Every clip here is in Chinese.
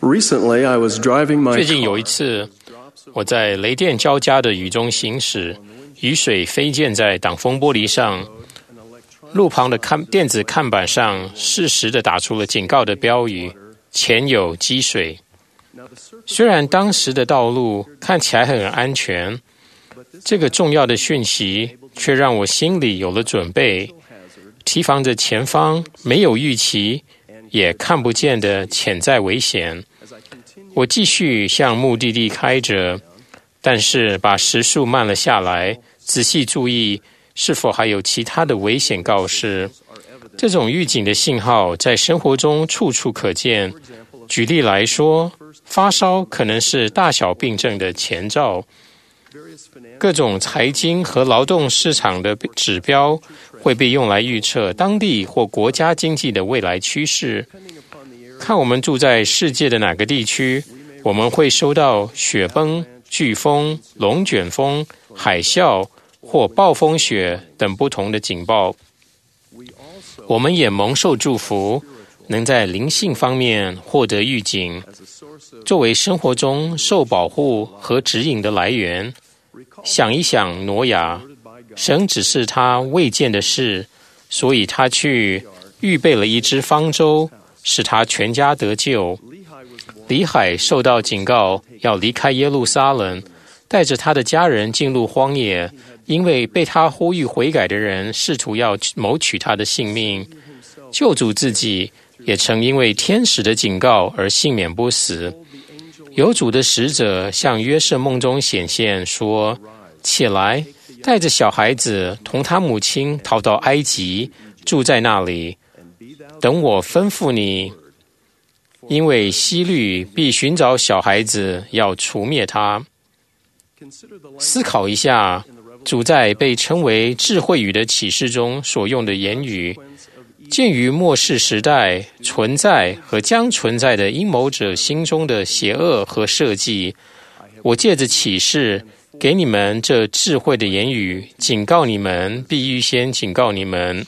Recently, I was driving my 最近有一次，我在雷电交加的雨中行驶，雨水飞溅在挡风玻璃上，路旁的电子看板上适时地打出了警告的标语：前有积水。虽然当时的道路看起来很安全，这个重要的讯息却让我心里有了准备，提防着前方没有预期也看不见的潜在危险。我继续向目的地开着，但是把时速慢了下来，仔细注意是否还有其他的危险告示。这种预警的信号在生活中处处可见。举例来说，发烧可能是大小病症的前兆。各种财经和劳动市场的指标会被用来预测当地或国家经济的未来趋势。看我们住在世界的哪个地区，我们会收到雪崩、飓风、龙卷风、海啸或暴风雪等不同的警报。我们也蒙受祝福，能在灵性方面获得预警，作为生活中受保护和指引的来源。想一想挪亚，神指示他未见的事，所以他去预备了一只方舟，使他全家得救。李海受到警告，要离开耶路撒冷，带着他的家人进入荒野，因为被他呼吁悔改的人试图要谋取他的性命。救主自己也曾因为天使的警告而幸免不死。有主的使者向约瑟梦中显现，说：起来，带着小孩子同他母亲逃到埃及，住在那里，等我吩咐你。因为希律必寻找小孩子，要除灭他。思考一下，主在被称为智慧语的启示中所用的言语，鉴于末世时代存在和将存在的阴谋者心中的邪恶和设计，我借着启示给你们这智慧的言语，警告你们，必预先警告你们。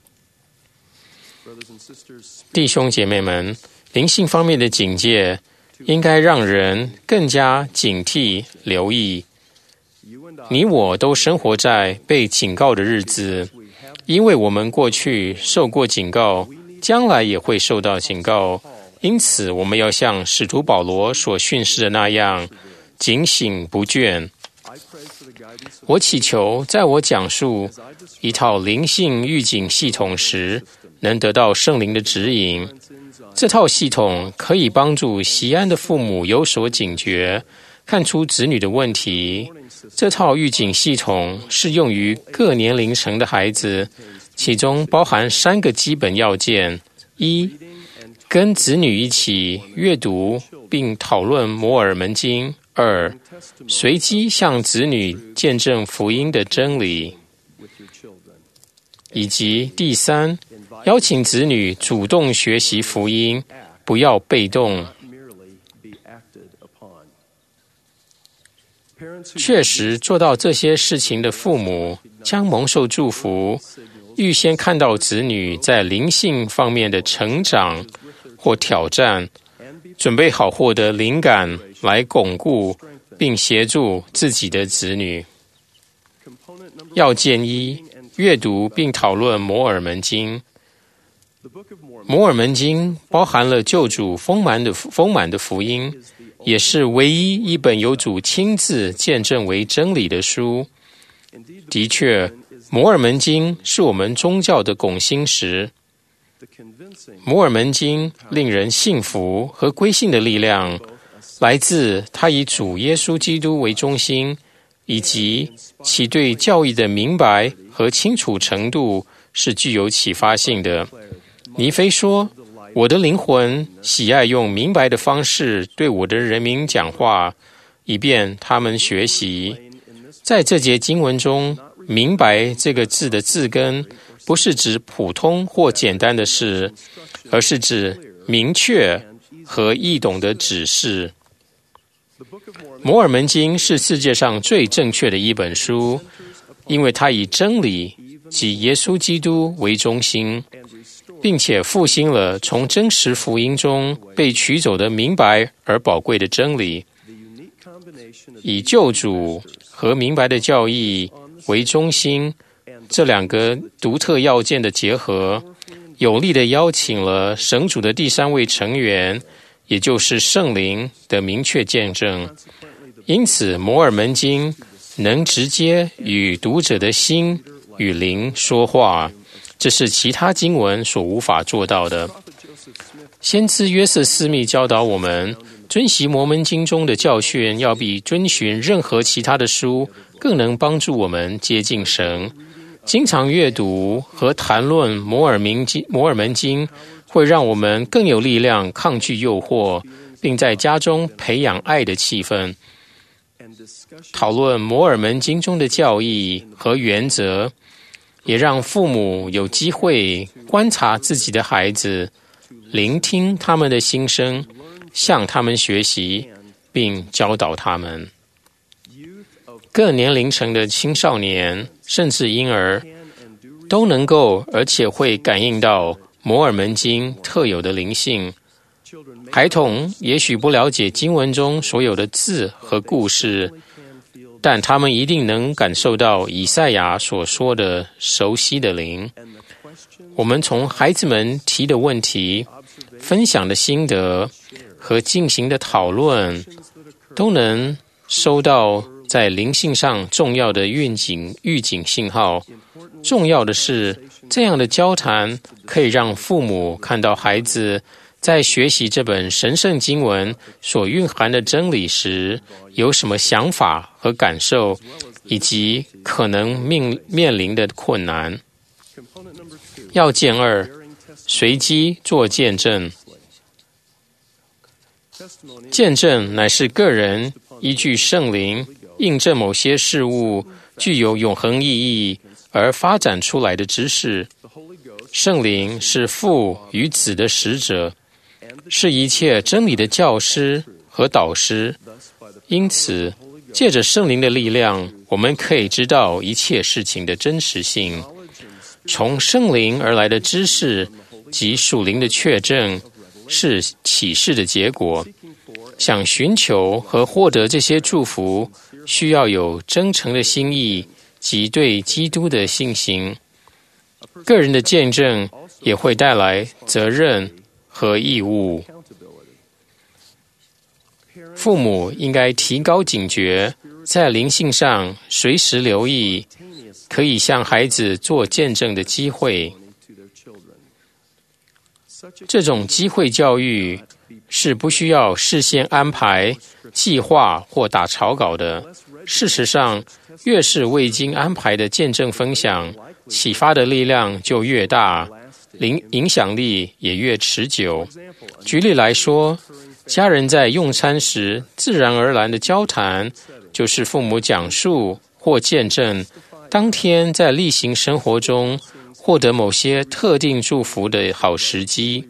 弟兄姐妹们，灵性方面的警戒应该让人更加警惕留意。你我都生活在被警告的日子，因为我们过去受过警告，将来也会受到警告，因此我们要像使徒保罗所训示的那样，警醒不倦。我祈求在我讲述一套灵性预警系统时，能得到圣灵的指引。这套系统可以帮助习安的父母有所警觉，看出子女的问题。这套预警系统适用于各年龄层的孩子，其中包含3个基本要件：一、跟子女一起阅读并讨论摩尔门经；二、随机向子女见证福音的真理；以及第三，邀请子女主动学习福音，不要被动。确实做到这些事情的父母将蒙受祝福，预先看到子女在灵性方面的成长或挑战，准备好获得灵感来巩固并协助自己的子女。要件一，阅读并讨论摩尔门经。摩尔门经包含了救主丰满的福音，也是唯一一本由主亲自见证为真理的书。的确，摩尔门经是我们宗教的拱心石。摩尔门经令人信服和归信的力量，来自它以主耶稣基督为中心，以及其对教义的明白和清楚程度是具有启发性的。尼非说：我的灵魂喜爱用明白的方式对我的人民讲话，以便他们学习。在这节经文中，明白这个字的字根不是指普通或简单的事，而是指明确和易懂的指示。摩尔门经是世界上最正确的一本书，因为它以真理及耶稣基督为中心。 并且复兴了从真实福音中被取走的明白而宝贵的真理，以救主和明白的教义为中心，这两个独特要件的结合，有力地邀请了神主的第三位成员，也就是圣灵的明确见证。因此摩尔门经能直接与读者的心与灵说话，这是其他经文所无法做到的。先知约瑟斯密教导我们，遵循摩门经中的教训，要比遵循任何其他的书更能帮助我们接近神。经常阅读和谈论摩尔门经，会让我们更有力量抗拒诱惑，并在家中培养爱的气氛。讨论摩尔门经中的教义和原则，也让父母有机会观察自己的孩子，聆听他们的心声，向他们学习，并教导他们。各年龄层的青少年甚至婴儿都能够而且会感应到摩尔门经特有的灵性。孩童也许不了解经文中所有的字和故事，但他们一定能感受到以赛亚所说的熟悉的灵。我们从孩子们提的问题、分享的心得和进行的讨论，都能收到在灵性上重要的预警信号。重要的是，这样的交谈可以让父母看到孩子在学习这本神圣经文所蕴含的真理时有什么想法和感受，以及可能面临的困难。要件2，随机做见证。见证乃是个人依据圣灵印证某些事物具有永恒意义而发展出来的知识。圣灵是父与子的使者，是一切真理的教师和导师。因此，借着圣灵的力量，我们可以知道一切事情的真实性。从圣灵而来的知识及属灵的确证是启示的结果。想寻求和获得这些祝福，需要有真诚的心意及对基督的信心。个人的见证也会带来责任和义务。父母应该提高警觉，在灵性上随时留意可以向孩子做见证的机会。这种机会教育是不需要事先安排、计划或打草稿的。事实上，越是未经安排的见证分享，启发的力量就越大，影响力也越持久。举例来说，家人在用餐时自然而然的交谈，就是父母讲述或见证当天在例行生活中获得某些特定祝福的好时机。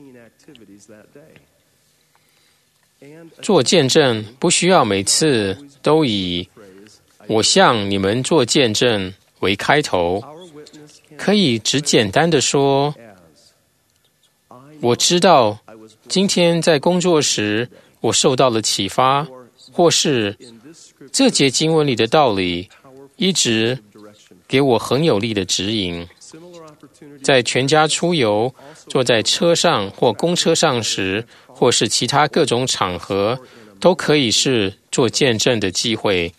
做见证不需要每次都以“我向你们做见证”为开头，可以只简单的说：“我知道今天在工作时我受到了启发，或是这节经文里的道理一直给我很有力的指引。”在全家出游、坐在车上或公车上时，或是其他各种场合，都可以是做见证的机会。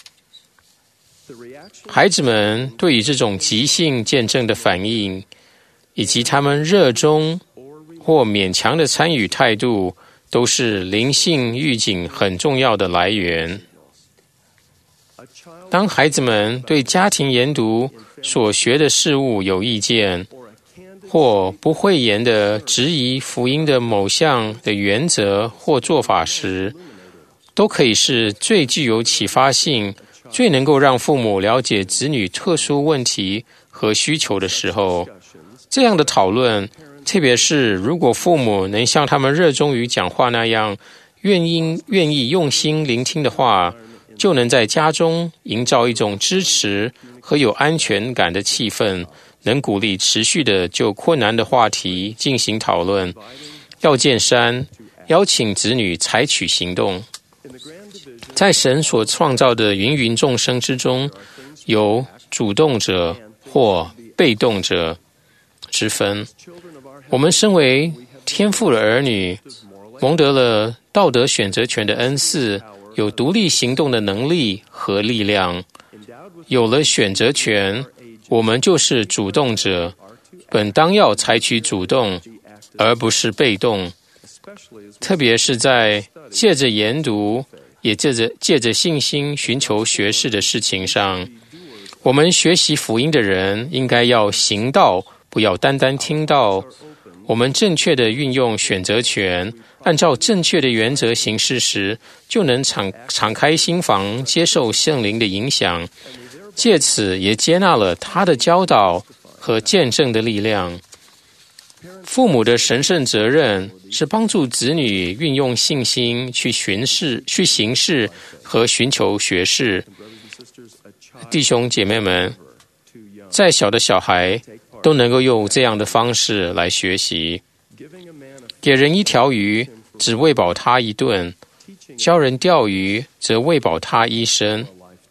孩子们对于这种即兴见证的反应，以及他们热衷或勉强的参与态度，都是灵性预警很重要的来源。当孩子们对家庭研读所学的事物有意见，或不讳言地质疑福音的某项的原则或做法时，都可以是最具有启发性、最能够让父母了解子女特殊问题和需求的时候。这样的讨论，特别是如果父母能像他们热衷于讲话那样愿意用心聆听的话，就能在家中营造一种支持和有安全感的气氛， 能鼓励持续的就困难的话题进行讨论，要见山，邀请子女采取行动。在神所创造的芸芸众生之中，有主动者或被动者之分。我们身为天父的儿女，蒙得了道德选择权的恩赐，有独立行动的能力和力量。有了选择权，我们就是主动者，本当要采取主动，而不是被动。特别是在借着研读，也借着信心寻求学识的事情上，我们学习福音的人应该要行道，不要单单听道。我们正确的运用选择权，按照正确的原则行事时，就能敞开心房，接受圣灵的影响，借此也接纳了他的教导和见证的力量。父母的神圣责任是帮助子女运用信心去行事和寻求学识。弟兄姐妹们，再小的小孩都能够用这样的方式来学习。给人一条鱼，只喂饱他一顿；教人钓鱼，则喂饱他一生。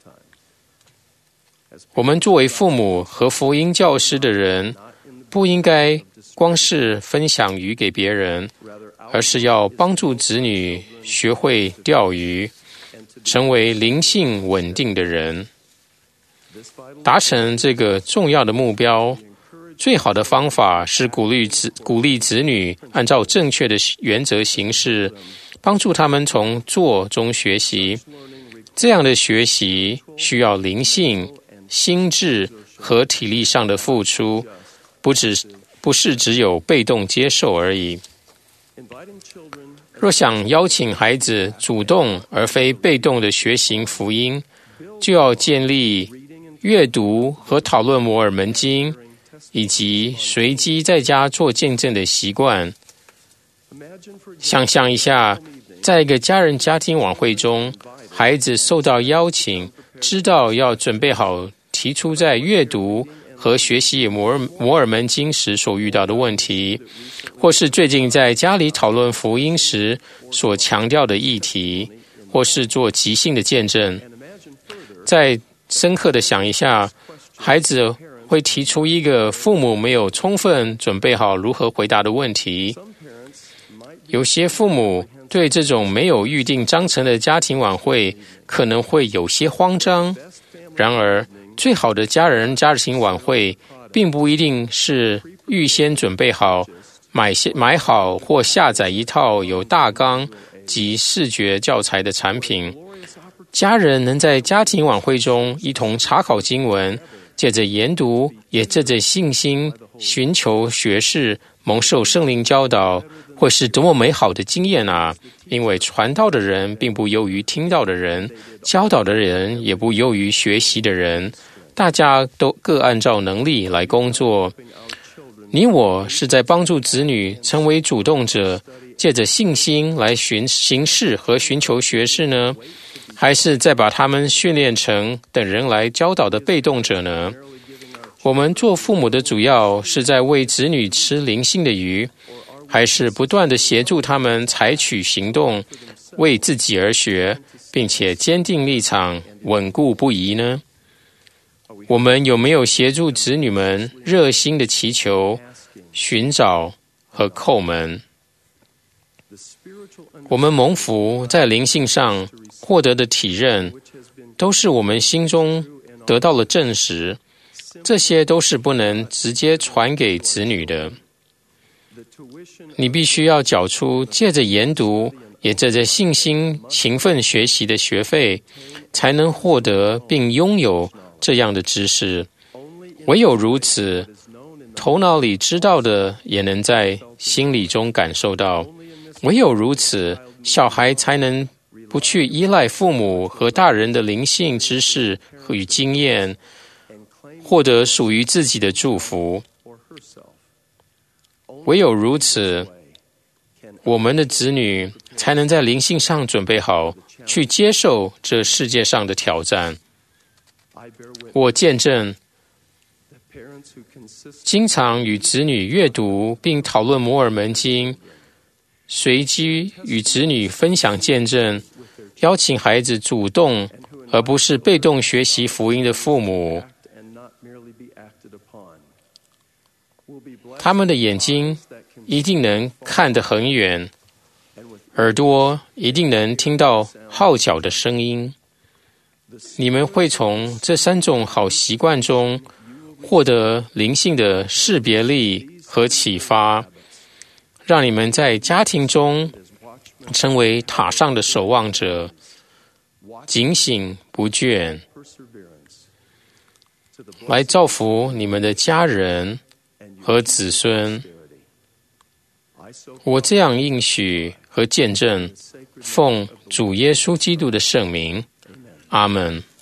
我们作为父母和福音教师的人，不应该光是分享鱼给别人，而是要帮助子女学会钓鱼，成为灵性稳定的人。达成这个重要的目标，最好的方法是鼓励子女按照正确的原则行事，帮助他们从做中学习。这样的学习需要灵性、心智和体力上的付出，不是只有被动接受而已。若想邀请孩子主动而非被动的学习福音，就要建立阅读和讨论摩尔门经，以及随机在家做见证的习惯。想象一下，在一个家庭晚会中，孩子受到邀请，知道要准备好提出在阅读和学习摩尔门经时所遇到的问题，或是最近在家里讨论福音时所强调的议题，或是做即兴的见证。再深刻的想一下，孩子会提出一个父母没有充分准备好如何回答的问题。有些父母对这种没有预定章程的家庭晚会可能会有些慌张。然而，最好的家庭晚会并不一定是预先准备好、买好或下载一套有大纲及视觉教材的产品。家人能在家庭晚会中一同查考经文，借着研读，也借着信心寻求学识，蒙受圣灵教导，会是多么美好的经验啊！因为传道的人并不优于听到的人，教导的人也不优于学习的人，大家都各按照能力来工作。你我是在帮助子女成为主动者，借着信心来行事和寻求学识呢？还是再把他们训练成等人来教导的被动者呢？我们做父母的主要是在为子女吃灵性的鱼，还是不断地协助他们采取行动，为自己而学，并且坚定立场，稳固不移呢？我们有没有协助子女们热心的祈求、寻找和叩门？我们蒙福在灵性上获得的体认，都是我们心中得到了证实，这些都是不能直接传给子女的。你必须要缴出借着研读，也借着信心勤奋学习的学费，才能获得并拥有这样的知识。唯有如此，头脑里知道的也能在心里中感受到。唯有如此，小孩才能不去依赖父母和大人的灵性知识与经验，获得属于自己的祝福。唯有如此，我们的子女才能在灵性上准备好，去接受这世界上的挑战。我见证， 经常与子女阅读并讨论摩尔门经，随机与子女分享见证，邀请孩子主动而不是被动学习福音的父母，他们的眼睛一定能看得很远，耳朵一定能听到号角的声音。你们会从这3种好习惯中获得灵性的识别力和启发，让你们在家庭中成为塔上的守望者，警醒不倦，来造福你们的家人和子孙。我这样应许和见证，奉主耶稣基督的圣名，阿们。